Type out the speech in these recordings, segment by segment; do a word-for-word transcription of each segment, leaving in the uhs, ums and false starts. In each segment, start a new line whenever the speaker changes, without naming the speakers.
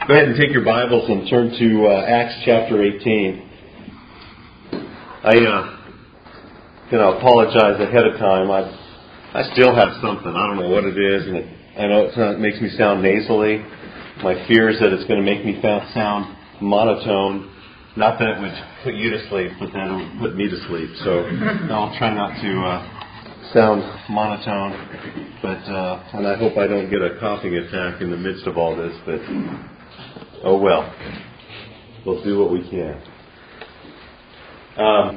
Go ahead and take your Bibles and turn to uh, Acts chapter eighteen. I uh, you know, apologize ahead of time. I I still have something. I don't know what it is, and it, I know it's not, it makes me sound nasally. My fear is that it's going to make me sound monotone. Not that it would put you to sleep, but that it would put me to sleep. So I'll try not to uh, sound monotone. But uh, and I hope I don't get a coughing attack in the midst of all this. But oh well, we'll do what we can. Um,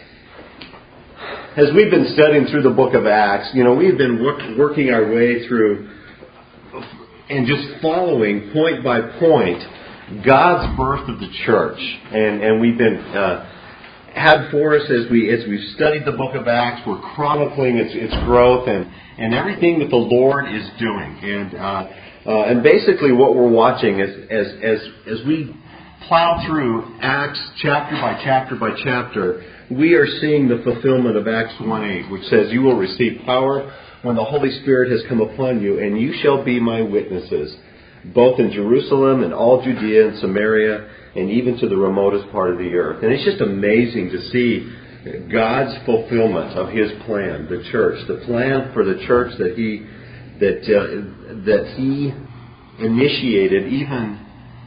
as we've been studying through the book of Acts, you know, we've been work, working our way through and just following point by point God's birth of the church, and and we've been uh, had for us as we as we've studied the book of Acts. We're chronicling its its growth and and everything that the Lord is doing, and uh, uh, and basically what we're watching is as as as we plow through Acts chapter by chapter by chapter, we are seeing the fulfillment of Acts one eight, which says, "You will receive power when the Holy Spirit has come upon you, and you shall be my witnesses, both in Jerusalem and all Judea and Samaria, and even to the remotest part of the earth." And it's just amazing to see God's fulfillment of His plan, the church, the plan for the church that He that uh, that He initiated even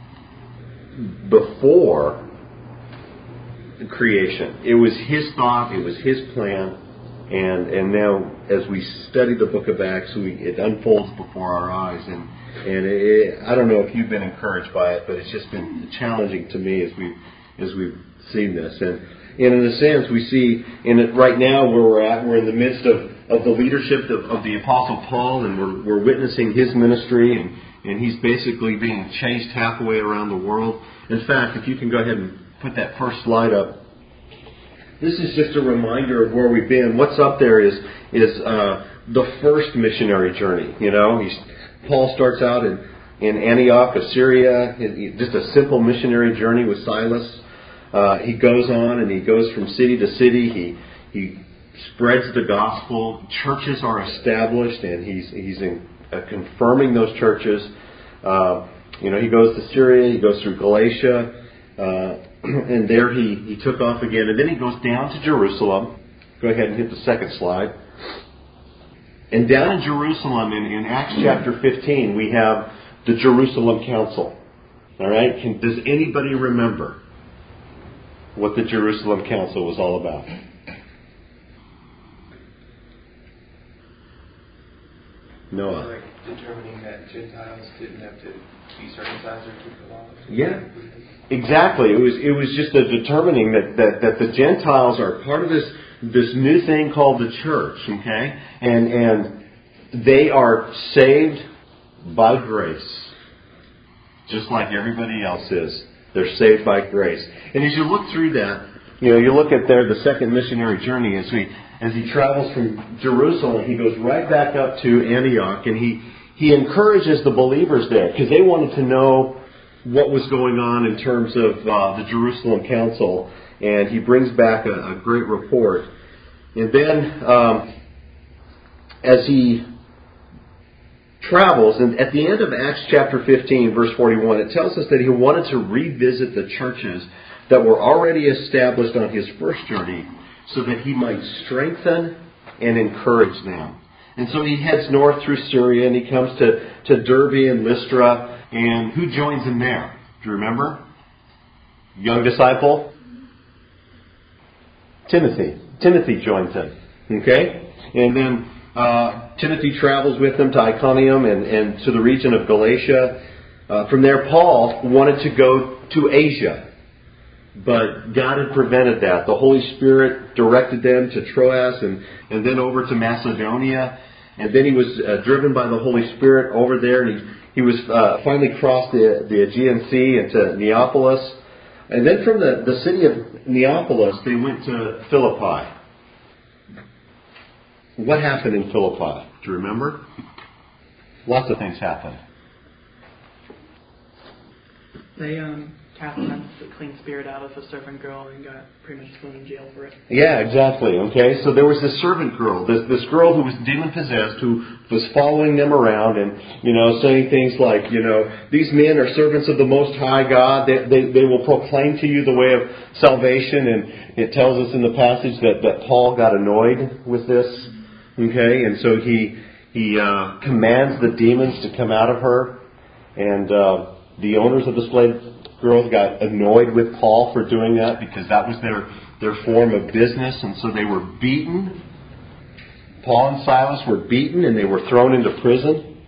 before creation. It was His thought, it was His plan, and and now as we study the book of Acts, we, it unfolds before our eyes. And And it, I don't know if you've been encouraged by it, but it's just been challenging to me as we as we've seen this. And, and in a sense, we see in it right now where we're at, we're in the midst of, of the leadership of, of the Apostle Paul, and we're we're witnessing his ministry, and, and he's basically being chased halfway around the world. In fact, if you can go ahead and put that first slide up. This is just a reminder of where we've been. What's up there is is uh, the first missionary journey. You know, he's Paul starts out in, in Antioch of Syria, just a simple missionary journey with Silas. Uh, he goes on and he goes from city to city. He he spreads the gospel. Churches are established, and he's he's in, uh, confirming those churches. Uh, you know, he goes to Syria. He goes through Galatia, uh, and there he he took off again. And then he goes down to Jerusalem. Go ahead and hit the second slide. And down in Jerusalem, in, in Acts chapter fifteen, we have the Jerusalem Council. All right? Can, does anybody remember what the Jerusalem Council was all about? Noah.
Like determining that Gentiles didn't have to be circumcised or keep the law.
Yeah, exactly. It was it was just a determining that, that, that the Gentiles are part of this this new thing called the church, okay? And and they are saved by grace, just like everybody else is. They're saved by grace. And as you look through that, you know, you look at there the second missionary journey as we as he travels from Jerusalem, he goes right back up to Antioch, and he he encourages the believers there because they wanted to know what was going on in terms of uh, the Jerusalem Council. And he brings back a, a great report. And then, um, as he travels, and at the end of Acts chapter fifteen, verse forty-one, it tells us that he wanted to revisit the churches that were already established on his first journey so that he might strengthen and encourage them. And so he heads north through Syria, and he comes to, to Derbe and Lystra. And who joins him there? Do you remember? Young disciple? Timothy. Timothy joins him. Okay? And then uh, Timothy travels with him to Iconium and, and to the region of Galatia. Uh, from there, Paul wanted to go to Asia. But God had prevented that. The Holy Spirit directed them to Troas and, and then over to Macedonia. And then he was uh, driven by the Holy Spirit over there. And he, he was uh, finally crossed the, the Aegean Sea into Neapolis. And then from the, the city of Neapolis, they went to Philippi. What happened in Philippi? Do you remember? Lots of things happened.
They um, cast the clean spirit out of a servant girl and got pretty much thrown in jail for it.
Yeah, exactly. Okay, so there was this servant girl, this this girl who was demon possessed, who was following them around and, you know, saying things like, you know, these men are servants of the Most High God. They they, they will proclaim to you the way of salvation. And it tells us in the passage that, that Paul got annoyed with this. Okay, and so he he uh, commands the demons to come out of her, and uh, the owners of the slave girls got annoyed with Paul for doing that because that was their, their form of business, and so they were beaten. Paul and Silas were beaten and they were thrown into prison.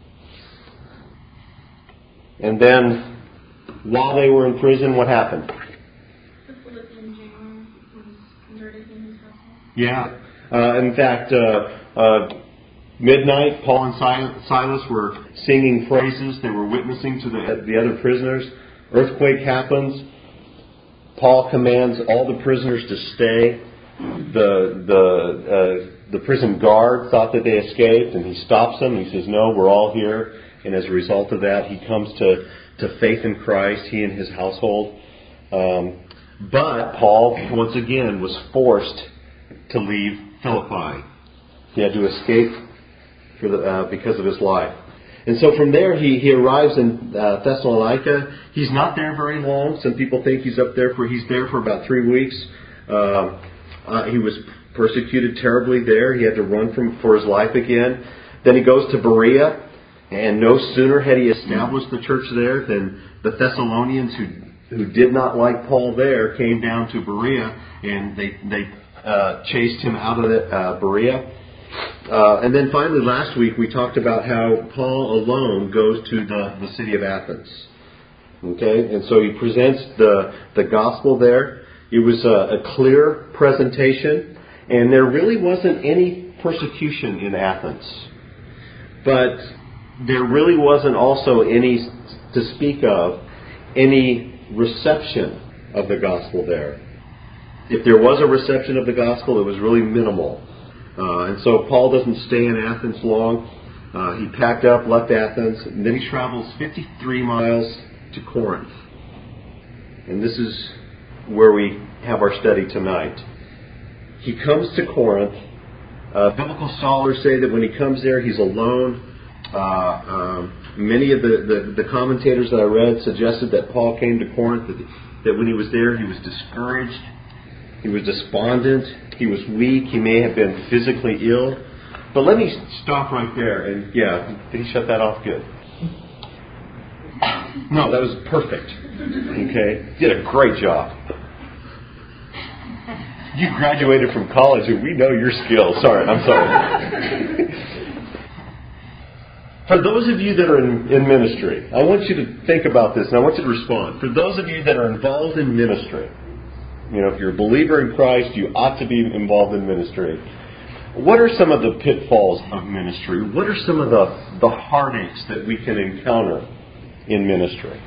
And then, while they were in prison, what happened?
The Philippian jailer was converted in his household.
Yeah. Uh, in fact, uh, uh, midnight, Paul and Silas were singing praises. They were witnessing to the, the other prisoners. Earthquake happens. Paul commands all the prisoners to stay. The the uh, the prison guard thought that they escaped, and he stops them. He says, "No, we're all here." And as a result of that, he comes to, to faith in Christ, he and his household. Um, but Paul, once again, was forced to leave Philippi. He had to escape for the, uh, because of his life. And so from there, he, he arrives in uh, Thessalonica. He's not there very long. Some people think he's up there for, he's there for about three weeks. Uh, uh, he was persecuted terribly there. He had to run from for his life again. Then he goes to Berea. And no sooner had he established the church there than the Thessalonians, who who did not like Paul there, came down to Berea, and they, they uh, chased him out of the, uh, Berea. Uh, and then finally, last week, we talked about how Paul alone goes to the, the city of Athens. Okay? And so he presents the, the gospel there. It was a, a clear presentation, and there really wasn't any persecution in Athens. But there really wasn't also any, to speak of, any reception of the gospel there. If there was a reception of the gospel, it was really minimal. Uh, and so Paul doesn't stay in Athens long. Uh, he packed up, left Athens, and then he travels fifty-three miles to Corinth. And this is where we have our study tonight. He comes to Corinth. Uh, biblical scholars say that when he comes there, he's alone. Uh, um, many of the, the, the commentators that I read suggested that Paul came to Corinth, that, that when he was there, he was discouraged. He was despondent. He was weak. He may have been physically ill. But let me stop right there. And yeah, did he shut that off? Good. No, that was perfect. Okay, did a great job. You graduated from college, and we know your skills. Sorry, I'm sorry. For those of you that are in, in ministry, I want you to think about this, and I want you to respond. For those of you that are involved in ministry, you know, if you're a believer in Christ, you ought to be involved in ministry. What are some of the pitfalls of ministry? What are some of the, the heartaches that we can encounter in ministry?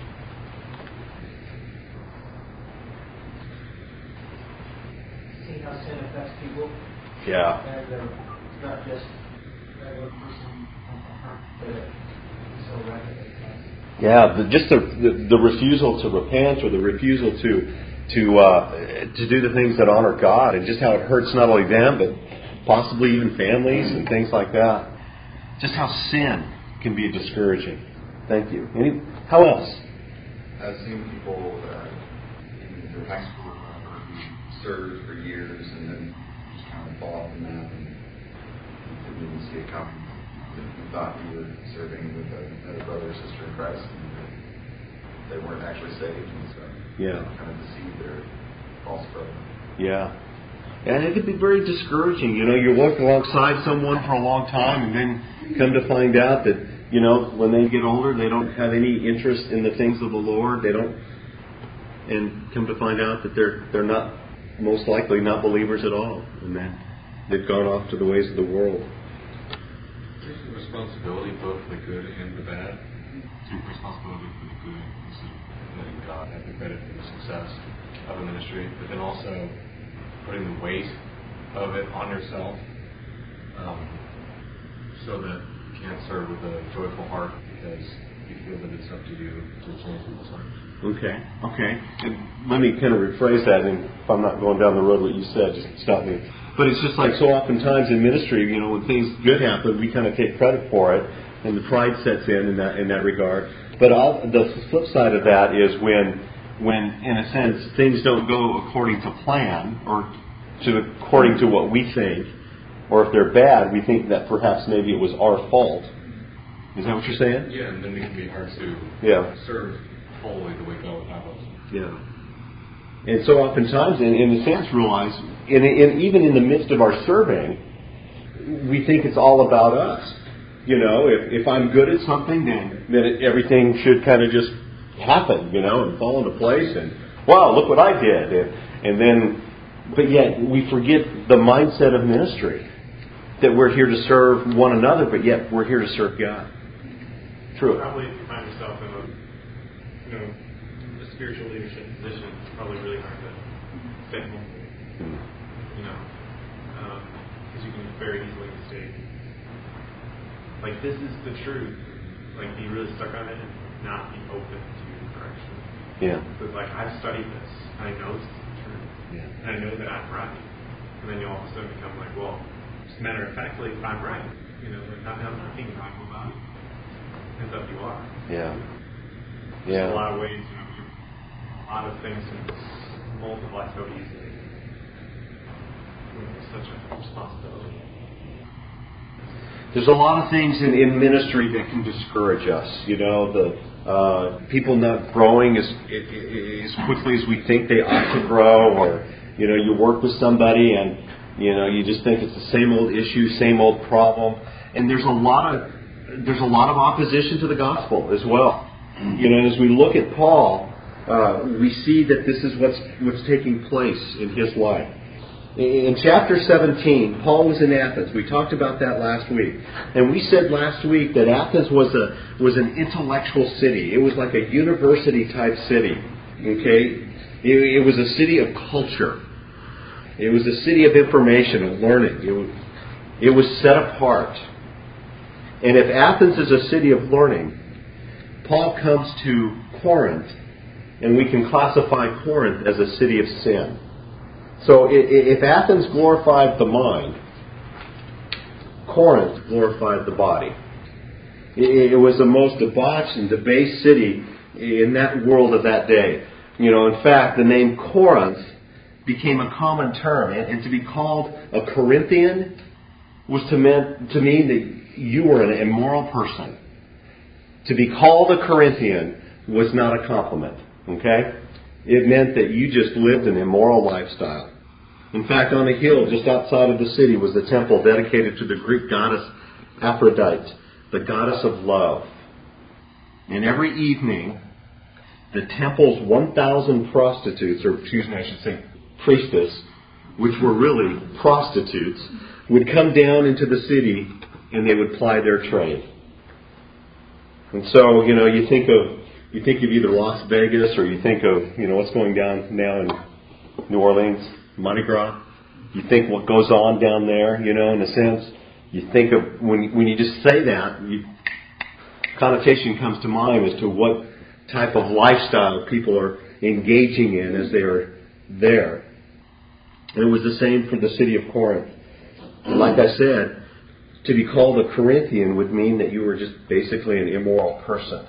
See how sin affects people.
Yeah.
And uh, it's not just a regular person on the heart, but it's so rapidly.
Yeah, the, just the, the the refusal to repent, or the refusal to to uh, to do the things that honor God, and just how it hurts not only them, but possibly even families and things like that. Just how sin can be discouraging. Thank you. Any, how else?
I've seen people uh, even through high school or whatever who served for years and then just kind of fall off the map and didn't even see it coming. You thought you were serving with another brother or sister in Christ, and they weren't actually saved, and so
yeah,
kind of deceived their false brother.
Yeah. And it can be very discouraging. You know, you work alongside someone for a long time, and then come to find out that, you know, when they get older, they don't have any interest in the things of the Lord. They don't, and come to find out that they're they're not, most likely not believers at all, and then they've gone off to the ways of the world.
There's a responsibility both for the good and the bad.
Take responsibility for the good, letting God have the credit for the success of a ministry, but then also putting the weight of it on yourself, um, so that you can't serve with a joyful heart because you feel that it's up to you to change people's hearts.
Okay, okay. And let me kind of rephrase that, and if I'm not going down the road what you said, just stop me. But it's just like so oftentimes in ministry, you know, when things good happen, we kind of take credit for it, and the pride sets in in that in that regard. But all, the flip side of that is when, when in a sense, things don't go according to plan or to according to what we think, or if they're bad, we think that perhaps maybe it was our fault. Is that what you're saying?
Yeah, and then it can be hard to
Yeah.
serve fully the way God would have us.
Yeah. And so oftentimes, in, in a sense, realize, in, in, even in the midst of our serving, we think it's all about us. You know, if, if I'm good at something, then, then it, everything should kind of just happen, you know, and fall into place. And, wow, look what I did. And, and then, but yet we forget the mindset of ministry, that we're here to serve one another, but yet we're here to serve God. True.
Probably if you find yourself in a, you know, a spiritual leadership position, it's probably really hard to stay humble.
Mm.
You know, because um, you can very easily mistake. Like, this is the truth. Like, be really stuck on it and not be open to correction.
Yeah.
Because, like, I've studied this. I know this is the truth.
Yeah.
And I know that I'm right. And then you all of a sudden become like, well, just a matter of factly, I'm right. You know, like, I'm, I'm not being prideful about it. Ends up you are.
Yeah.
There's
Yeah.
a lot of ways, you know, a lot of things can multiply so easily. It's such a responsibility.
There's a lot of things in, in ministry that can discourage us. You know, the uh, people not growing as as quickly as we think they ought to grow, or you know, you work with somebody and you know you just think it's the same old issue, same old problem, and there's a lot of there's a lot of opposition to the gospel as well. You know, as we look at Paul, uh, we see that this is what's what's taking place in his life. In chapter seventeen, Paul was in Athens. We talked about that last week. And we said last week that Athens was a was an intellectual city. It was like a university-type city. Okay? It, it was a city of culture. It was a city of information, of learning. It was, it was set apart. And if Athens is a city of learning, Paul comes to Corinth, and we can classify Corinth as a city of sin. So if Athens glorified the mind, Corinth glorified the body. It was the most debauched and debased city in that world of that day. You know, in fact, the name Corinth became a common term. And to be called a Corinthian was to mean, to mean that you were an immoral person. To be called a Corinthian was not a compliment. Okay? It meant that you just lived an immoral lifestyle. In fact, on a hill just outside of the city was the temple dedicated to the Greek goddess Aphrodite, the goddess of love. And every evening, the temple's one thousand prostitutes, or excuse me, I should say priestess, which were really prostitutes, would come down into the city and they would ply their trade. And so, you know, you think of you think of either Las Vegas or you think of, you know, what's going down now in New Orleans, Mardi Gras. You think what goes on down there, you know, in a sense. You think of, when when you just say that, you, connotation comes to mind as to what type of lifestyle people are engaging in as they are there. And it was the same for the city of Corinth. And like I said, to be called a Corinthian would mean that you were just basically an immoral person.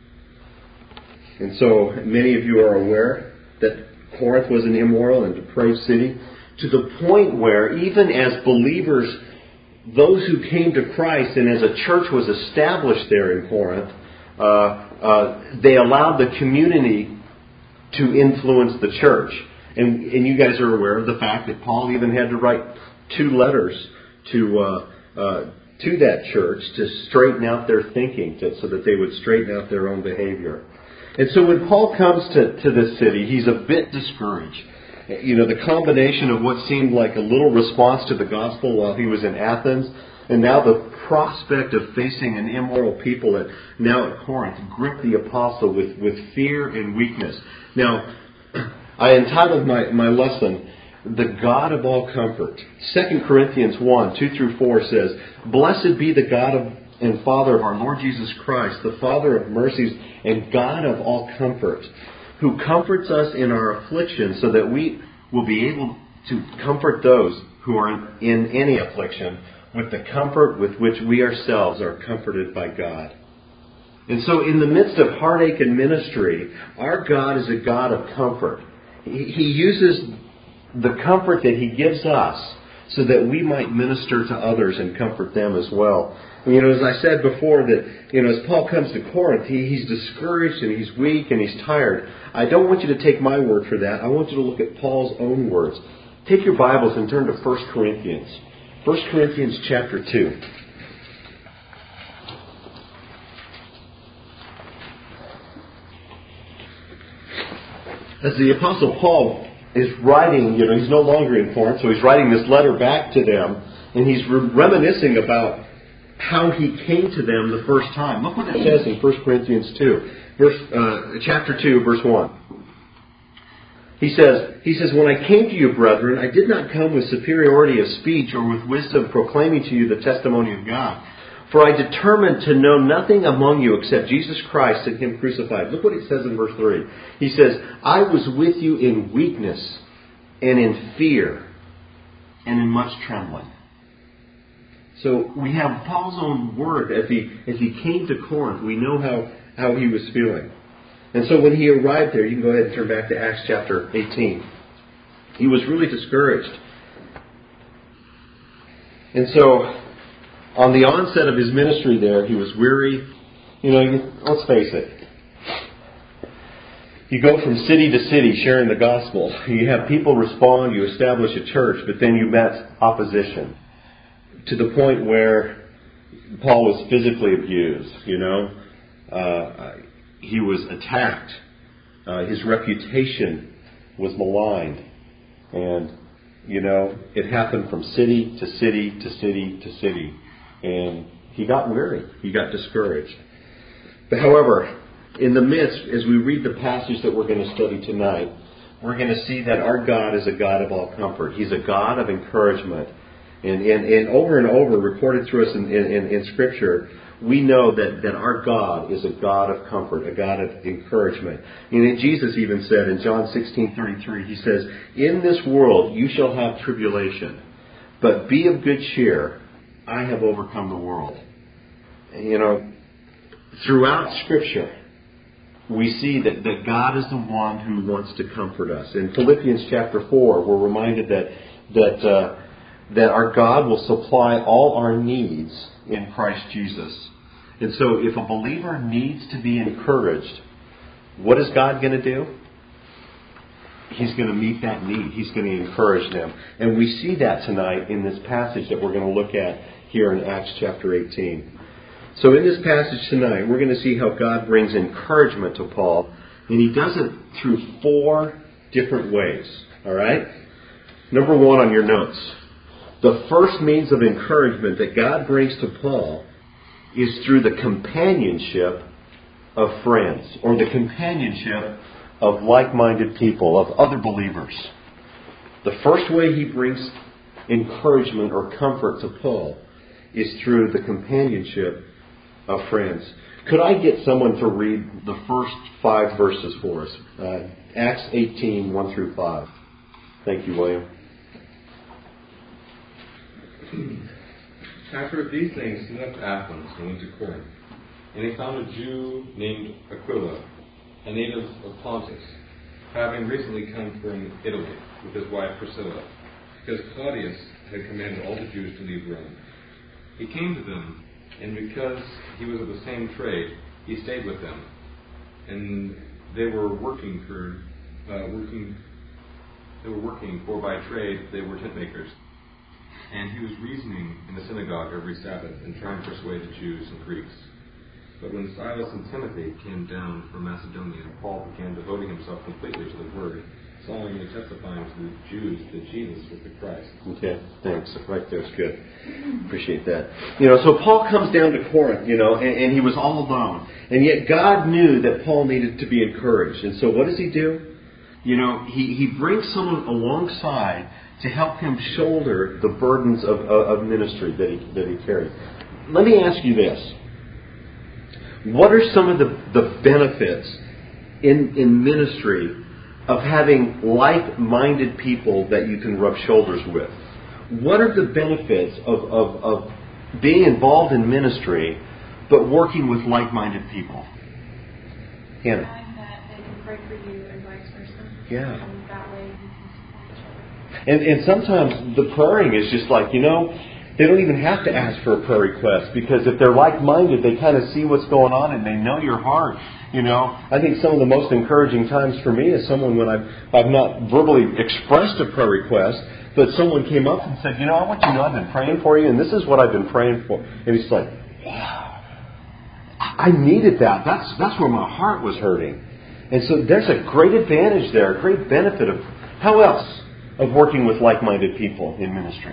And so many of you are aware that Corinth was an immoral and depraved city, to the point where even as believers, those who came to Christ and as a church was established there in Corinth, uh, uh, they allowed the community to influence the church. And, and you guys are aware of the fact that Paul even had to write two letters to uh, uh, to that church to straighten out their thinking, to, so that they would straighten out their own behavior. And so when Paul comes to, to this city, he's a bit discouraged. You know, the combination of what seemed like a little response to the gospel while he was in Athens, and now the prospect of facing an immoral people that now at Corinth gripped the apostle with, with fear and weakness. Now, I entitled my, my lesson, The God of All Comfort. Second Corinthians one, two through four says, "Blessed be the God of and Father of our Lord Jesus Christ, the Father of mercies and God of all comfort, who comforts us in our affliction so that we will be able to comfort those who are in any affliction with the comfort with which we ourselves are comforted by God. And so in the midst of heartache and ministry, our God is a God of comfort. He uses the comfort that He gives us so that we might minister to others and comfort them as well. And, you know, as I said before, that, you know, as Paul comes to Corinth, he, he's discouraged and he's weak and he's tired. I don't want you to take my word for that. I want you to look at Paul's own words. Take your Bibles and turn to First Corinthians. First Corinthians chapter two. As the Apostle Paul is writing, you know, he's no longer in Corinth, so he's writing this letter back to them, and he's re- reminiscing about how he came to them the first time. Look what it says in First Corinthians two, verse, uh, chapter two, verse one. He says, he says, "When I came to you, brethren, I did not come with superiority of speech or with wisdom proclaiming to you the testimony of God. For I determined to know nothing among you except Jesus Christ and Him crucified." Look what it says in verse three. He says, "I was with you in weakness and in fear and in much trembling." So we have Paul's own word as he as he came to Corinth. We know how, how he was feeling. And so when he arrived there, you can go ahead and turn back to Acts chapter eighteen. He was really discouraged. And so on the onset of his ministry there, he was weary. You know, let's face it. You go from city to city sharing the gospel. You have people respond, you establish a church, but then you met opposition to the point where Paul was physically abused, you know. Uh, he was attacked. Uh, his reputation was maligned. And, you know, it happened from city to city to city to city. And he got weary. He got discouraged. But however, in the midst, as we read the passage that we're going to study tonight, we're going to see that our God is a God of all comfort. He's a God of encouragement. And, and, and over and over, recorded through us in, in, in Scripture, we know that, that our God is a God of comfort, a God of encouragement. And Jesus even said in John sixteen thirty-three, He says, "In this world you shall have tribulation, but be of good cheer. I have overcome the world." You know, throughout Scripture, we see that, that God is the one who wants to comfort us. In Philippians chapter four, we're reminded that that uh, that our God will supply all our needs in Christ Jesus. And so if a believer needs to be encouraged, what is God going to do? He's going to meet that need. He's going to encourage them. And we see that tonight in this passage that we're going to look at here in Acts chapter eighteen. So in this passage tonight, we're going to see how God brings encouragement to Paul. And He does it through four different ways. All right? Number one on your notes. The first means of encouragement that God brings to Paul is through the companionship of friends, or the companionship of like-minded people, of other believers. The first way He brings encouragement or comfort to Paul is through the companionship of friends. Could I get someone to read the first five verses for us? Uh, Acts eighteen, one through five. Thank you, William.
After these things, he left Athens and went to Corinth. And he found a Jew named Aquila, a native of Pontus, having recently come from Italy with his wife Priscilla, because Claudius had commanded all the Jews to leave Rome. He came to them, and because he was of the same trade, he stayed with them. And they were working for, uh, working, they were working for by trade they were tent makers. And he was reasoning in the synagogue every Sabbath and trying to persuade the Jews and Greeks. But when Silas and Timothy came down from Macedonia, Paul began devoting himself completely to the Word, solemnly testifying to the Jews that Jesus was the Christ.
Okay, thanks. Right there's good. Appreciate that. You know, so Paul comes down to Corinth, you know, and, and he was all alone. And yet God knew that Paul needed to be encouraged. And so what does he do? You know, he, he brings someone alongside to help him shoulder the burdens of, of, of ministry that he, that he carried. let me ask you this. What are some of the, the benefits in, in ministry of having like-minded people that you can rub shoulders with? What are the benefits of, of, of being involved in ministry but working with like-minded people? Hannah.
That they can pray for you and vice versa.
Yeah.
And that way you can support each other.
And, and sometimes the praying is just like, you know, they don't even have to ask for a prayer request, because if they're like-minded, they kind of see what's going on and they know your heart. You know, I think some of the most encouraging times for me is someone when I've, I've not verbally expressed a prayer request, but someone came up and said, you know, I want you to know I've been praying for you, and this is what I've been praying for. And it's like, wow, I needed that. That's, that's where my heart was hurting. And so there's a great advantage there, a great benefit of, how else, of working with like-minded people in ministry?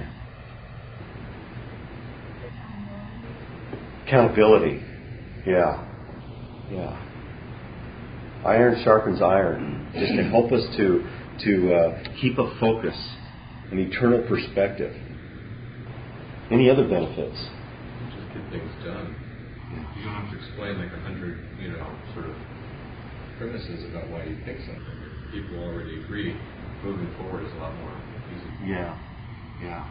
Accountability. Yeah. Yeah. Iron sharpens iron. Just to help us to to uh, keep a focus, an eternal perspective. Any other benefits?
Just get things done. You don't have to explain like a hundred, you know, sort of premises about why you pick something. People already agree. Moving forward is a lot more easy.
Yeah. Yeah.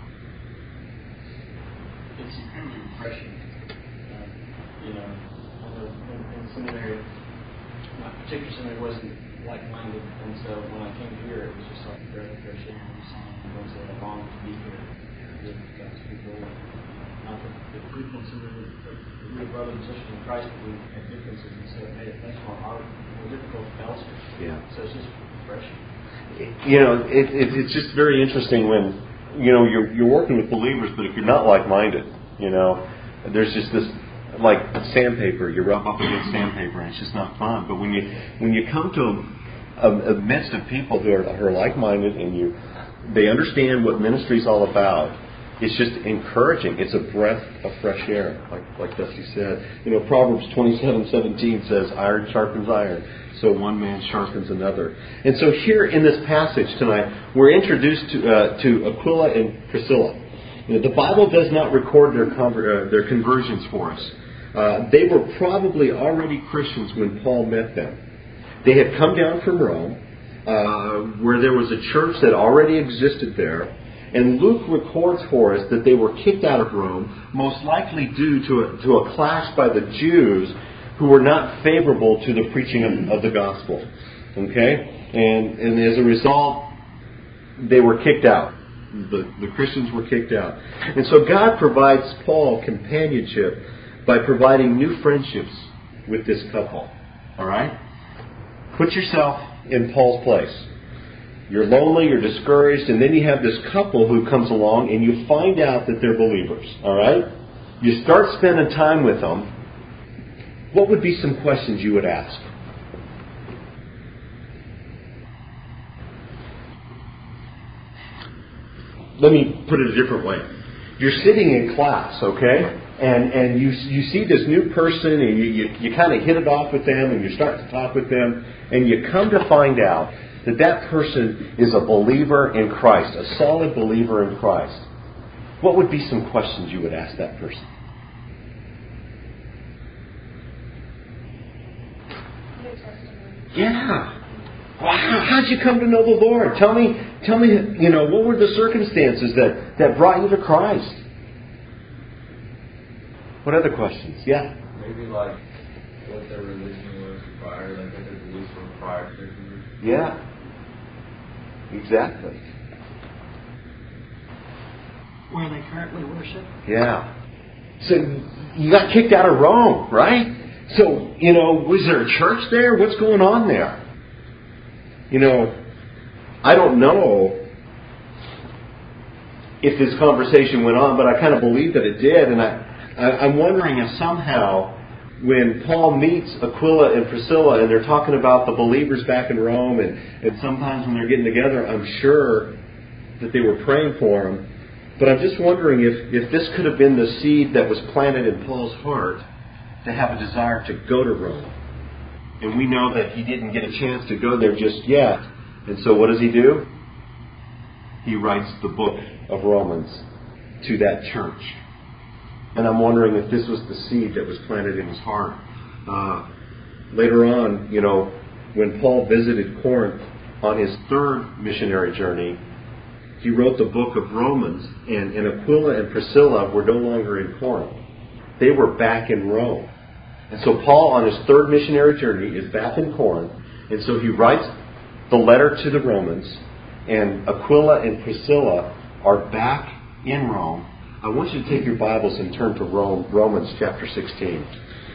It's extremely refreshing. Uh, you know, although in, in seminary, my particular seminary wasn't like-minded, and so when I came here, it was just like a breath of fresh air. I was saying, was that I longed to be here with God's people. Not that the people in seminary, we were brothers and sisters in Christ, but we had differences, and so it made it much more hard, more difficult to fellowship.
Yeah.
So it's just refreshing.
You know, it, it, it's just very interesting when, you know, you're you're working with believers, but if you're not like-minded, you know, there's just this, like sandpaper, you rub up against sandpaper and it's just not fun. But when you when you come to a, a, a midst of people who are, who are like-minded and you they understand what ministry is all about, it's just encouraging. It's a breath of fresh air, like like Dusty said. You know, Proverbs twenty-seven seventeen says, "Iron sharpens iron, so one man sharpens another." And so here in this passage tonight, we're introduced to uh, to Aquila and Priscilla. You know, the Bible does not record their conver- uh, their conversions for us. Uh, they were probably already Christians when Paul met them. They had come down from Rome, uh, where there was a church that already existed there. And Luke records for us that they were kicked out of Rome, most likely due to a, to a clash by the Jews who were not favorable to the preaching of, of the gospel. Okay? And, and as a result, they were kicked out. The, the Christians were kicked out. And so God provides Paul companionship by providing new friendships with this couple. All right? Put yourself in Paul's place. You're lonely, you're discouraged, and then you have this couple who comes along and you find out that they're believers. All right? You start spending time with them. What would be some questions you would ask? Let me put it a different way. You're sitting in class, okay? And and you you see this new person and you, you, you kind of hit it off with them and you start to talk with them and you come to find out that that person is a believer in Christ, a solid believer in Christ. What would be some questions you would ask that person? Yeah. Wow, how'd you come to know the Lord? Tell me, tell me, you know, what were the circumstances that, that brought you to Christ? What other questions? Yeah.
Maybe like what their religion was prior, like what their beliefs were prior to their conversion.
Yeah. Exactly.
Where they currently worship.
Yeah. So you got kicked out of Rome, right? So, you know, was there a church there? What's going on there? You know, I don't know if this conversation went on, but I kind of believe that it did. And I, I, I'm wondering if somehow when Paul meets Aquila and Priscilla and they're talking about the believers back in Rome, and, and sometimes when they're getting together, I'm sure that they were praying for them. But I'm just wondering if, if this could have been the seed that was planted in Paul's heart to have a desire to go to Rome. And we know that he didn't get a chance to go there just yet. And so what does he do? He writes the book of Romans to that church. And I'm wondering if this was the seed that was planted in his heart. Uh, later on, you know, when Paul visited Corinth on his third missionary journey, he wrote the book of Romans, and, and Aquila and Priscilla were no longer in Corinth. They were back in Rome. And so Paul, on his third missionary journey, is back in Corinth, and so he writes the letter to the Romans, and Aquila and Priscilla are back in Rome. I want you to take your Bibles and turn to Rome, Romans chapter sixteen.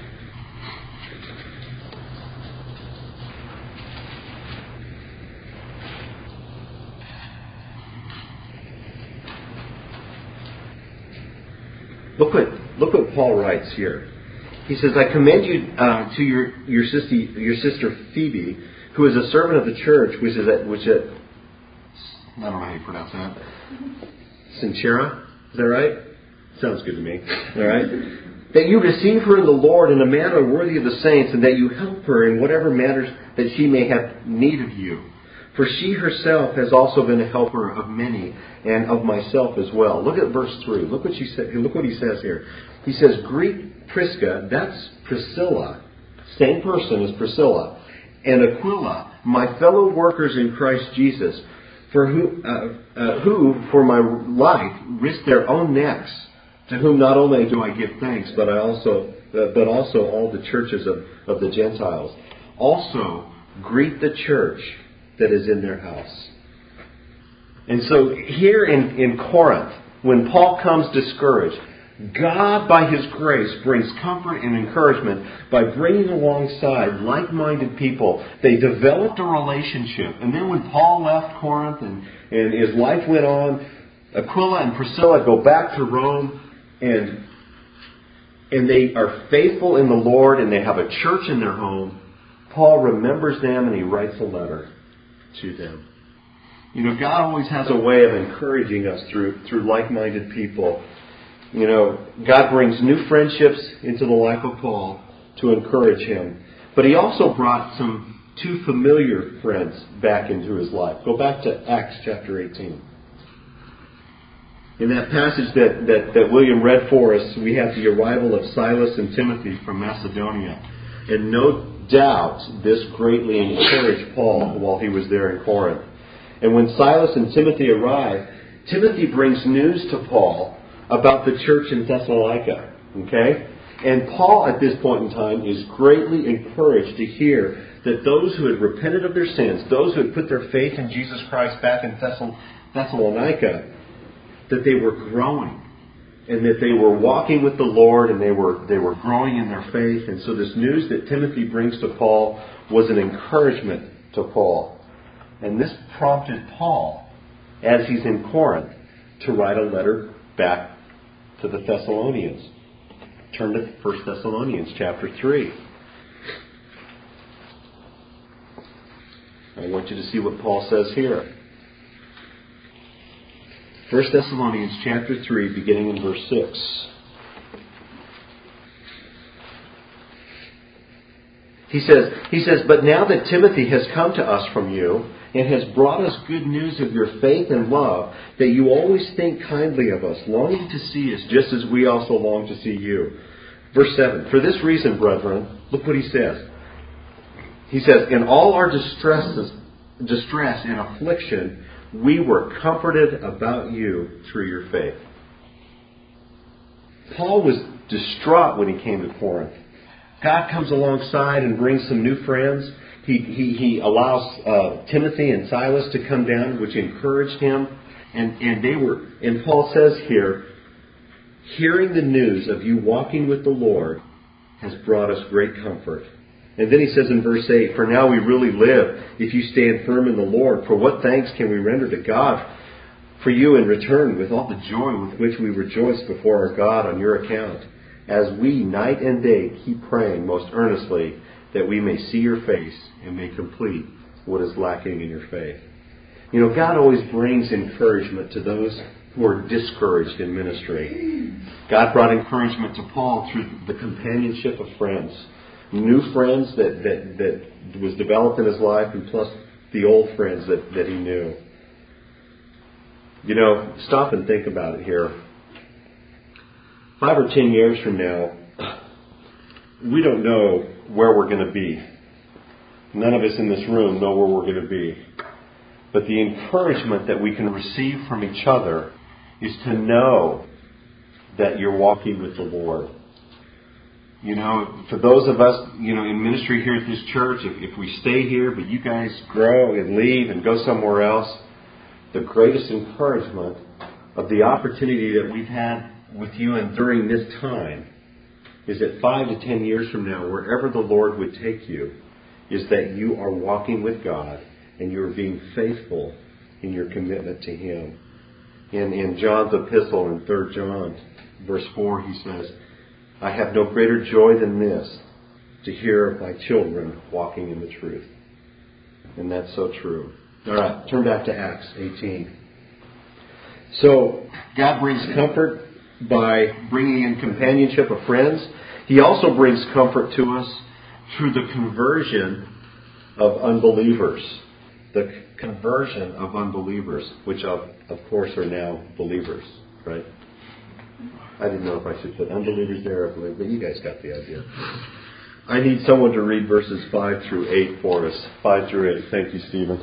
Look what look what Paul writes here. He says, "I commend you uh, to your your sister your sister Phoebe, who is a servant of the church, which is at which at I don't know how you pronounce that. Sinchera, is that right? Sounds good to me. All right. That you receive her in the Lord in a manner worthy of the saints, and that you help her in whatever matters that she may have need of you. For she herself has also been a helper of many, and of myself as well." Look at verse three. Look what she said. Look what he says here. He says, "Greet Prisca," that's Priscilla, same person as Priscilla, "and Aquila, my fellow workers in Christ Jesus, for who, uh, uh, who for my life risked their own necks, to whom not only do I give thanks, but I also, uh, but also all the churches of, of the Gentiles. Also greet the church that is in their house." And so here in, in Corinth, when Paul comes discouraged, God, by His grace, brings comfort and encouragement by bringing alongside like-minded people. They developed a relationship. And then when Paul left Corinth and, and his life went on, Aquila and Priscilla go back to Rome, and, and they are faithful in the Lord, and they have a church in their home. Paul remembers them, and he writes a letter to them. You know, God always has a way of encouraging us through through like-minded people. You know, God brings new friendships into the life of Paul to encourage him. But He also brought some two familiar friends back into his life. Go back to Acts chapter eighteen. In that passage that, that, that William read for us, we have the arrival of Silas and Timothy from Macedonia. And no doubt this greatly encouraged Paul while he was there in Corinth. And when Silas and Timothy arrive, Timothy brings news to Paul about the church in Thessalonica. Okay? And Paul at this point in time is greatly encouraged to hear that those who had repented of their sins, those who had put their faith in Jesus Christ back in Thessalonica, that they were growing. And that they were walking with the Lord, and they were they were growing in their faith. And so this news that Timothy brings to Paul was an encouragement to Paul. And this prompted Paul, as he's in Corinth, to write a letter back to the Thessalonians. Turn to First Thessalonians chapter three. I want you to see what Paul says here. First Thessalonians chapter three, beginning in verse six. He says, he says, "But now that Timothy has come to us from you, and has brought us good news of your faith and love, that you always think kindly of us, longing to see us just as we also long to see you." Verse seven, "For this reason, brethren," look what he says. He says, "In all our distresses, distress and affliction, we were comforted about you through your faith." Paul was distraught when he came to Corinth. God comes alongside and brings some new friends. He, he, he allows uh, Timothy and Silas to come down, which encouraged him. And, and they were, and Paul says here, "Hearing the news of you walking with the Lord has brought us great comfort." And then he says in verse eight, "For now we really live if you stand firm in the Lord. For what thanks can we render to God for you in return with all the joy with which we rejoice before our God on your account, as we night and day keep praying most earnestly that we may see your face and may complete what is lacking in your faith." You know, God always brings encouragement to those who are discouraged in ministry. God brought encouragement to Paul through the companionship of friends. New friends that, that, that was developed in his life, and plus the old friends that, that he knew. You know, stop and think about it here. five or ten years from now, we don't know where we're going to be. None of us in this room know where we're going to be. But the encouragement that we can receive from each other is to know that you're walking with the Lord. You know, for those of us, you know, in ministry here at this church, if, if we stay here, but you guys grow and leave and go somewhere else, the greatest encouragement of the opportunity that we've had with you and during this time is that five to ten years from now, wherever the Lord would take you, is that you are walking with God and you're being faithful in your commitment to Him. In, in John's epistle in Third John, verse four, he says, I have no greater joy than this, to hear of my children walking in the truth. And that's so true. All right, turn back to Acts eighteen. So, God brings comfort by bringing in companionship of friends. He also brings comfort to us through the conversion of unbelievers. The conversion of unbelievers, which of, of course are now believers, right? I didn't know if I should put unbelievers there, but you guys got the idea. I need someone to read verses five through eight for us. five through eight. Thank you, Stephen.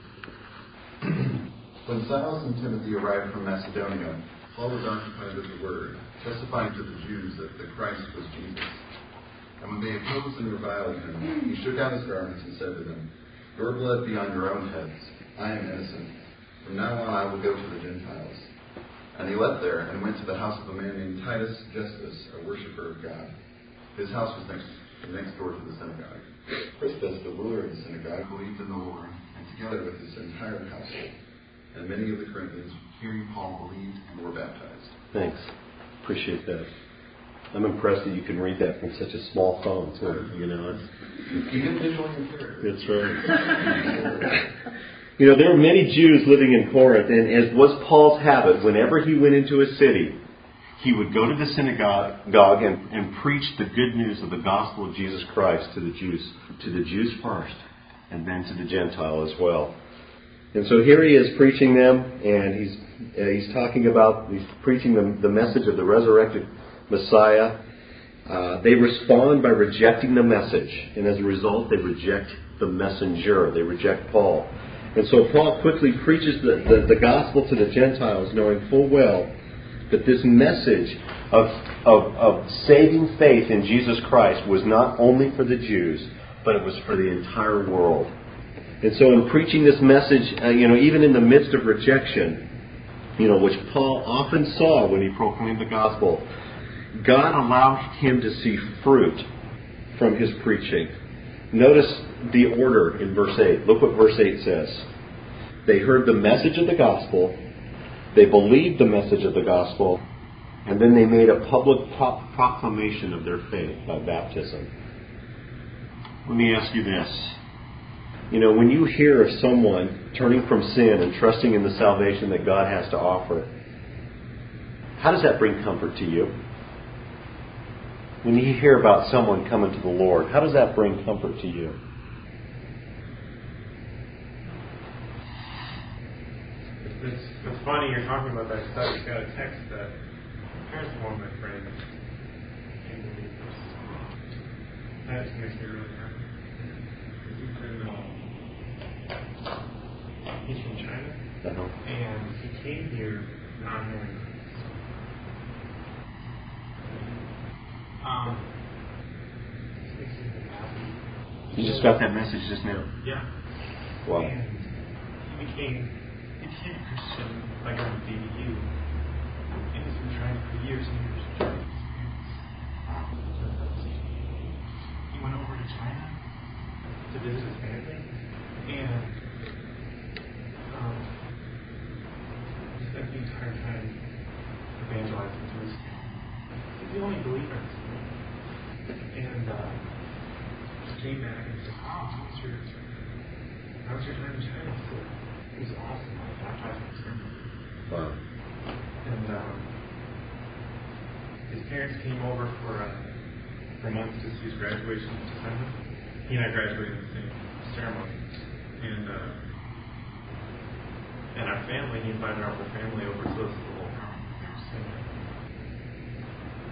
When Silas and Timothy arrived from Macedonia, Paul was occupied with the word, testifying to the Jews that the Christ was Jesus. And when they opposed and reviled him, he shook out his garments and said to them, Your blood be on your own heads. I am innocent. From now on I will go to the Gentiles. And he left there and went to the house of a man named Titus Justus, a worshiper of God. His house was next, next door to the synagogue. Crispus, the ruler of the synagogue, believed in the Lord, and together with his entire household. And many of the Corinthians, hearing Paul, believed and were baptized.
Thanks. Appreciate that. I'm impressed that you can read that from such a small phone, too. You know, it's,
You get visually impaired.
That's right. You know, there were many Jews living in Corinth, and as was Paul's habit, whenever he went into a city, he would go to the synagogue and, and preach the good news of the gospel of Jesus Christ to the Jews, to the Jews first, and then to the Gentile as well. And so here he is preaching them, and he's uh, he's talking about, he's preaching the, the message of the resurrected Messiah. Uh, they respond by rejecting the message, and as a result, they reject the messenger. They reject Paul. And so Paul quickly preaches the, the, the gospel to the Gentiles, knowing full well that this message of, of, of saving faith in Jesus Christ was not only for the Jews, but it was for the entire world. And so in preaching this message, uh, you know, even in the midst of rejection, you know, which Paul often saw when he proclaimed the gospel, God allowed him to see fruit from his preaching. Notice the order in verse eight. Look what verse eight says. They heard the message of the gospel, they believed the message of the gospel, and then they made a public pro- proclamation of their faith by baptism. Let me ask you this. You know, when you hear of someone turning from sin and trusting in the salvation that God has to offer, how does that bring comfort to you? When you hear about someone coming to the Lord, how does that bring comfort to you?
It's, it's funny you're talking about that stuff. I got a text that parents of one of my friends can't believe this. That just makes me really happy. He's been, um, he's from China,
Uh-huh.
and he came here not knowing Christ. Um, this makes me really happy.
You just got that message just now.
Yeah.
Wow.
And he became, he became a Christian by going to B D U. And he's been trying for years and years to try with his parents. He went over to China to visit his family, and um, he spent the entire time evangelizing to his family. He's the only believer in his family. And uh, just came back and said, "Wow, how was your how was your time in China?" He said, "It was awesome. I was baptized in his family."
Wow.
And um, his parents came over for uh, for months to see his graduation in December. He and I graduated in the same ceremony, and uh, and our family, he invited our whole family over to listen to the whole time.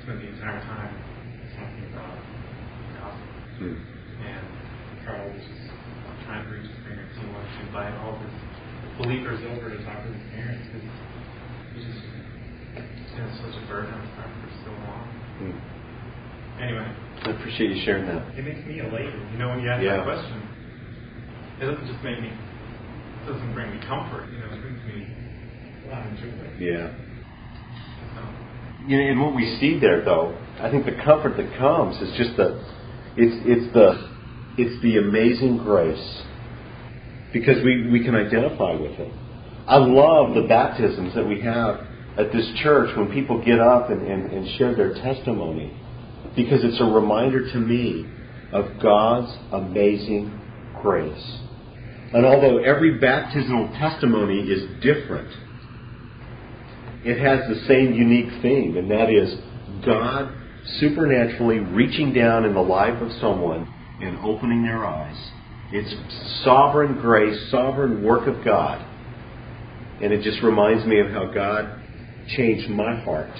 spent the entire time talking about the gospel.
Hmm.
And Carl was just trying to reach his parents. He wanted to invite all of his believers over to talk to his parents because he just it's been such a burden on his heart for so long.
Hmm.
Anyway.
I appreciate you sharing that.
It makes me elated. You know, when you ask
Yeah.
that question, it doesn't just make me, it doesn't bring me comfort. You know, it brings me a lot of joy.
Yeah.
So,
You know, and what we see there, though, I think the comfort that comes is just the, it's it's the, it's the amazing grace, because we, we can identify with it. I love the baptisms that we have at this church when people get up and, and, and share their testimony, because it's a reminder to me of God's amazing grace. And although every baptismal testimony is different, it has the same unique theme, and that is God supernaturally reaching down in the life of someone and opening their eyes. It's sovereign grace, sovereign work of God. And it just reminds me of how God changed my heart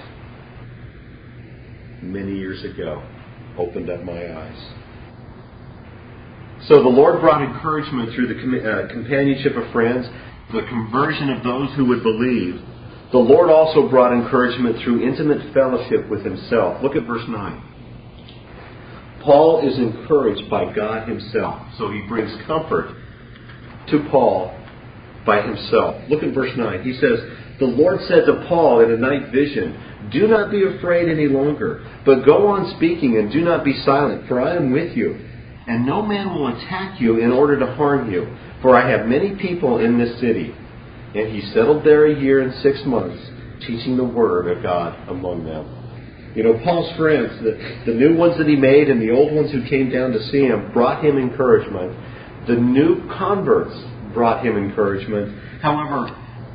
many years ago, opened up my eyes. So the Lord brought encouragement through the com- uh, companionship of friends, the conversion of those who would believe. The Lord also brought encouragement through intimate fellowship with Himself. Look at verse nine. Paul is encouraged by God Himself. So he brings comfort to Paul by Himself. Look at verse nine. He says, "The Lord said to Paul in a night vision, 'Do not be afraid any longer, but go on speaking and do not be silent, for I am with you. And no man will attack you in order to harm you, for I have many people in this city.' And he settled there a year and six months, teaching the word of God among them." You know, Paul's friends, the, the new ones that he made and the old ones who came down to see him, brought him encouragement. The new converts brought him encouragement. However,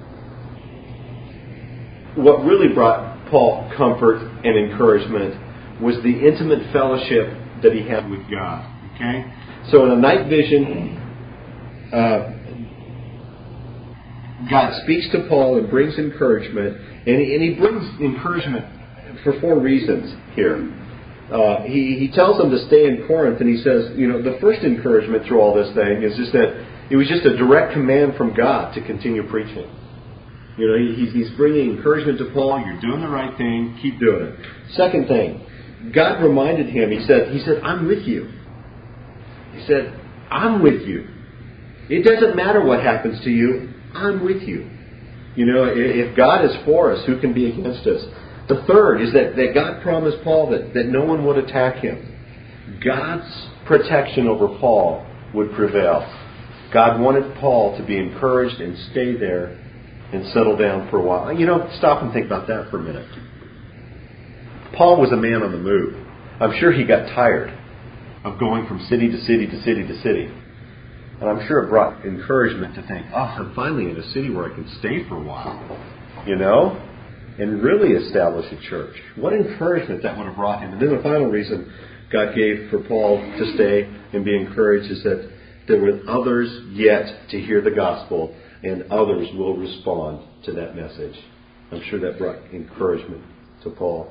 what really brought Paul comfort and encouragement was the intimate fellowship that he had with God. Okay? So in a night vision, uh, God speaks to Paul and brings encouragement, and he, and he brings encouragement for four reasons here. Uh, he, he tells them to stay in Corinth, and he says, you know, the first encouragement through all this thing is just that it was just a direct command from God to continue preaching. You know, he, he's bringing encouragement to Paul. You're doing the right thing. Keep doing it. Second thing, God reminded him. He said, "He said, I'm with you." He said, "I'm with you. It doesn't matter what happens to you. I'm with you." You know, if God is for us, who can be against us? The third is that, that God promised Paul that, that no one would attack him. God's protection over Paul would prevail. God wanted Paul to be encouraged and stay there and settle down for a while. You know, stop and think about that for a minute. Paul was a man on the move. I'm sure he got tired of going from city to city to city to city. And I'm sure it brought encouragement to think, oh, I'm finally in a city where I can stay for a while, you know, and really establish a church. What encouragement that would have brought him. And then the final reason God gave for Paul to stay and be encouraged is that there were others yet to hear the gospel, and others will respond to that message. I'm sure that brought encouragement to Paul.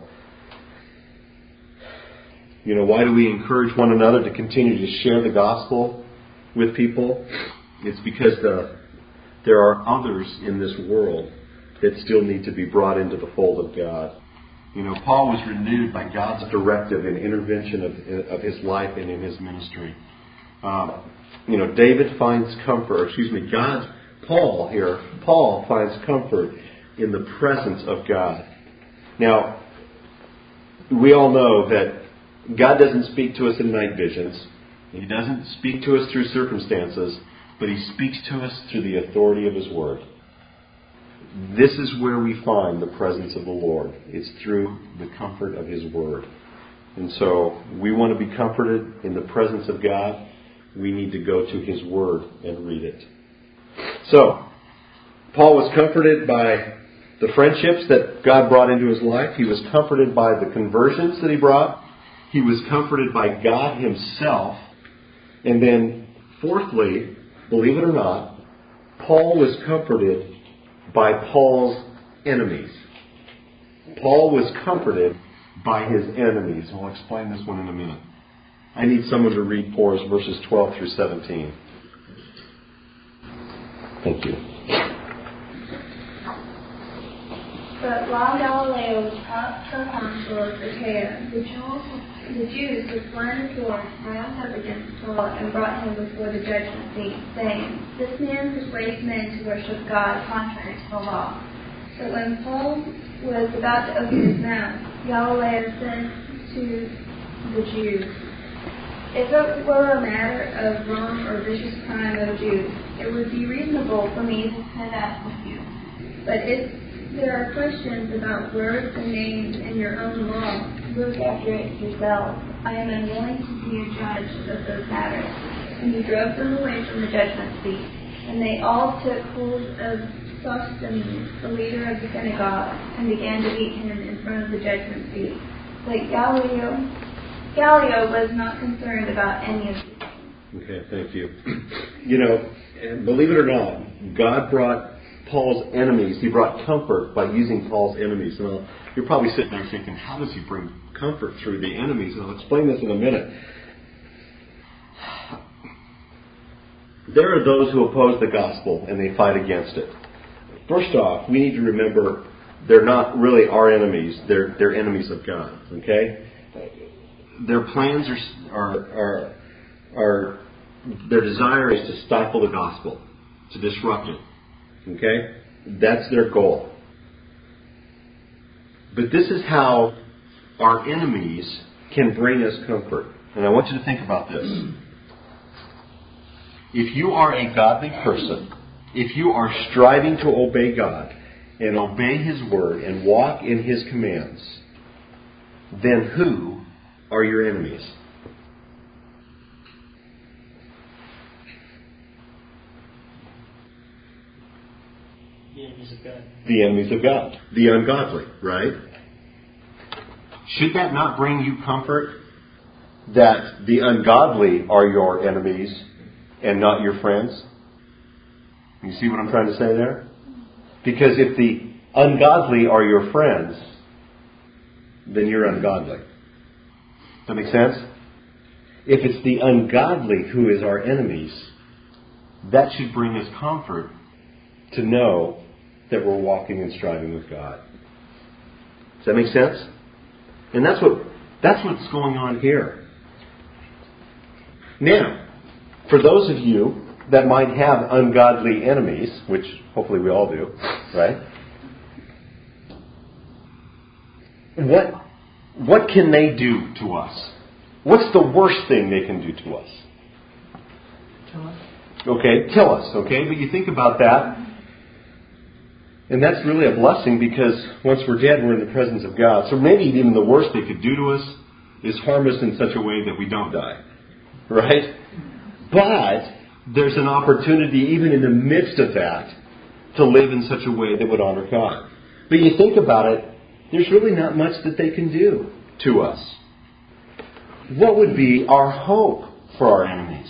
You know, why do we encourage one another to continue to share the gospel with people? It's because the, there are others in this world that still need to be brought into the fold of God. You know, Paul was renewed by God's directive and intervention of, of his life and in his ministry. Uh, you know, David finds comfort, excuse me, God, Paul here, Paul finds comfort in the presence of God. Now, we all know that God doesn't speak to us in night visions. He doesn't speak to us through circumstances, but He speaks to us through the authority of His Word. This is where we find the presence of the Lord. It's through the comfort of His Word. And so we want to be comforted in the presence of God. We need to go to His Word and read it. So, Paul was comforted by the friendships that God brought into his life. He was comforted by the conversions that He brought. He was comforted by God Himself. And then, fourthly, believe it or not, Paul was comforted by Paul's enemies. Paul was comforted by his enemies. We'll explain this one in a minute. I need someone to read for us verses twelve through seventeen. Thank you.
But while Galileo was proconsul of Achaia, the Jews, the Jews with one accord rose up against Paul and brought him before the judgment seat, saying, "This man persuades men to worship God contrary to the law." But when Paul was about to open his mouth, Galileo said to the Jews, "If it were a matter of wrong or vicious crime, O Jews, it would be reasonable for me to sit up with you. But if there are questions about words and names in your own law, look after it yourselves. I am unwilling to be a judge of those matters." And he drove them away from the judgment seat. And they all took hold of Sosthenes, the leader of the synagogue, and began to beat him in front of the judgment seat. But Galileo, Galileo was not concerned about any of these things.
Okay, thank you. You know, believe it or not, God brought Paul's enemies, he brought comfort by using Paul's enemies. And I'll, you're probably sitting there thinking, how does he bring comfort through the enemies? And I'll explain this in a minute. There are those who oppose the gospel and they fight against it. First off, we need to remember they're not really our enemies. They're, they're enemies of God. Okay? Their plans are, are, are, are, their desire is to stifle the gospel, to disrupt it. Okay? That's their goal. But this is how our enemies can bring us comfort. And I want you to think about this. If you are a godly person, if you are striving to obey God and obey His Word and walk in His commands, then who are your enemies?
The enemies of God.
The enemies of God. The ungodly, right? Should that not bring you comfort that the ungodly are your enemies and not your friends? You see what I'm trying to say there? Because if the ungodly are your friends, then you're ungodly. Does that make sense? If it's the ungodly who is our enemies, that should bring us comfort to know that we're walking and striving with God. Does that make sense? And that's what that's what's going on here. Now, for those of you that might have ungodly enemies, which hopefully we all do, right? What what can they do to us? What's the worst thing they can do to us?
Kill us.
Okay, kill us, okay? But you think about that, and that's really a blessing because once we're dead, we're in the presence of God. So maybe even the worst they could do to us is harm us in such a way that we don't die. Right? But there's an opportunity even in the midst of that to live in such a way that would honor God. But you think about it, there's really not much that they can do to us. What would be our hope for our enemies?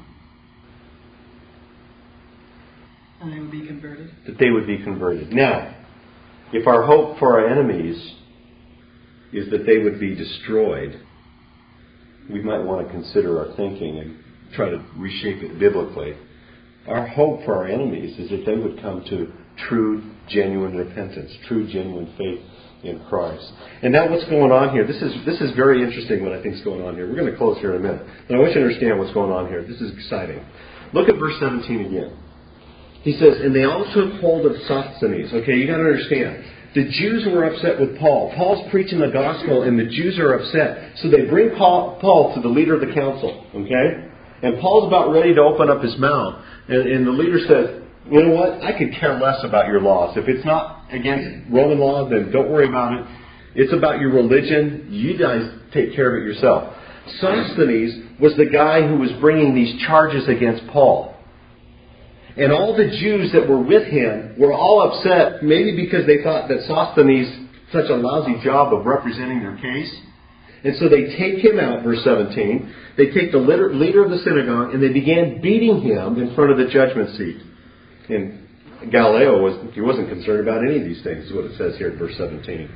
And they would be converted.
That they would be converted. Now, if our hope for our enemies is that they would be destroyed, we might want to consider our thinking and try to reshape it biblically. Our hope for our enemies is that they would come to true, genuine repentance, true, genuine faith in Christ. And now what's going on here? This is this is very interesting what I think is going on here. We're going to close here in a minute. But I want you to understand what's going on here. This is exciting. Look at verse seventeen again. He says, and they all took hold of Sosthenes. Okay, you got to understand. The Jews were upset with Paul. Paul's preaching the gospel and the Jews are upset. So they bring Paul, Paul to the leader of the council. Okay? And Paul's about ready to open up his mouth. And, and the leader says, you know what? I could care less about your laws. If it's not against Roman law, then don't worry about it. It's about your religion. You guys take care of it yourself. Sosthenes was the guy who was bringing these charges against Paul. And all the Jews that were with him were all upset, maybe because they thought that Sosthenes did such a lousy job of representing their case. And so they take him out, verse seventeen. They take the leader of the synagogue and they began beating him in front of the judgment seat. And Galileo, was he wasn't concerned about any of these things, is what it says here in verse seventeen.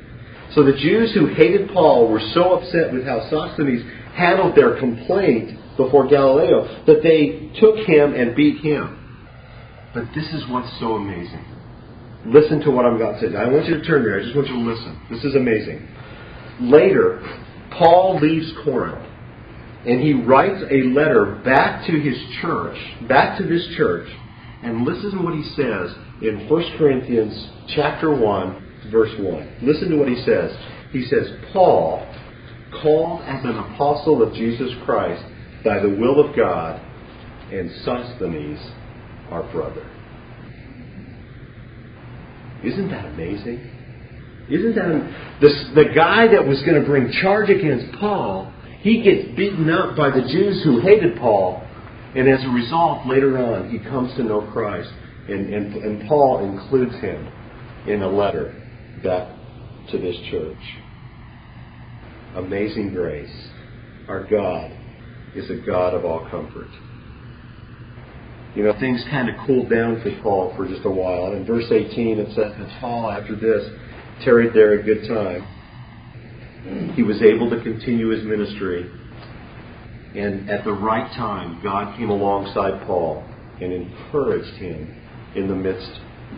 So the Jews who hated Paul were so upset with how Sosthenes handled their complaint before Galileo that they took him and beat him. But this is what's so amazing. Listen to what I'm about to say. I want you to turn here. I just want you to listen. This is amazing. Later, Paul leaves Corinth, and he writes a letter back to his church, back to this church, and listen to what he says in First Corinthians chapter one, verse one. Listen to what he says. He says, Paul, called as an apostle of Jesus Christ by the will of God, and Sosthenes, our brother. Isn't that amazing? Isn't that this, the guy that was going to bring charge against Paul, he gets beaten up by the Jews who hated Paul, and as a result, later on, he comes to know Christ, and, and, and Paul includes him in a letter back to this church. Amazing grace. Our God is a God of all comfort. You know, things kind of cooled down for Paul for just a while. In verse eighteen, it says that Paul, after this, tarried there a good time. He was able to continue his ministry. And at the right time, God came alongside Paul and encouraged him in the midst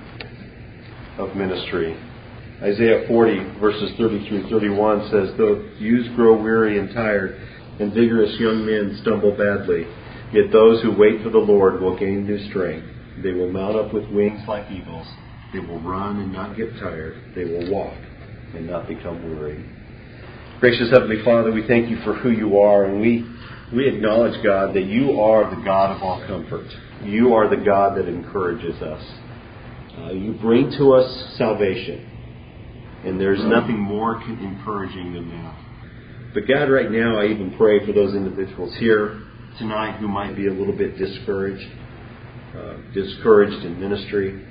of ministry. Isaiah forty, verses thirty through thirty-one says, though youths grow weary and tired, and vigorous young men stumble badly, yet those who wait for the Lord will gain new strength. They will mount up with wings like eagles. They will run and not get tired. They will walk and not become weary. Gracious Heavenly Father, we thank you for who you are, and we, we acknowledge, God, that you are the God of all comfort. You are the God that encourages us. Uh, you bring to us salvation, and there's nothing more encouraging than that. But God, right now, I even pray for those individuals here tonight who might be a little bit discouraged, uh, discouraged in ministry.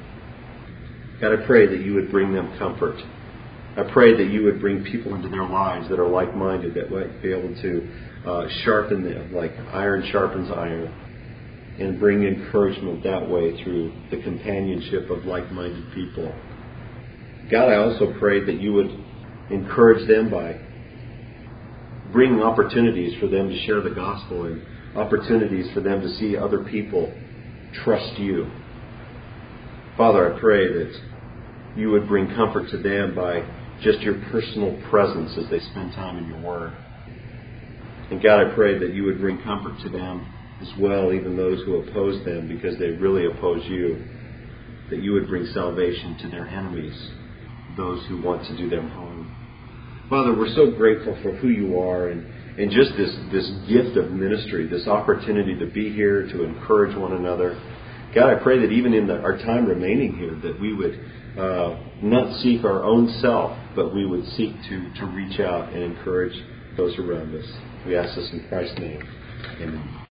God, I pray that you would bring them comfort. I pray that you would bring people into their lives that are like-minded, that might be able to uh, sharpen them like iron sharpens iron, and bring encouragement that way through the companionship of like-minded people. God, I also pray that you would encourage them by bringing opportunities for them to share the gospel and opportunities for them to see other people trust you. Father, I pray that you would bring comfort to them by just your personal presence as they spend time in your Word. And God, I pray that you would bring comfort to them as well, even those who oppose them because they really oppose you, that you would bring salvation to their enemies, those who want to do them harm. Father, we're so grateful for who you are and, and just this, this gift of ministry, this opportunity to be here, to encourage one another. God, I pray that even in the, our time remaining here, that we would uh, not seek our own self, but we would seek to, to reach out and encourage those around us. We ask this in Christ's name. Amen.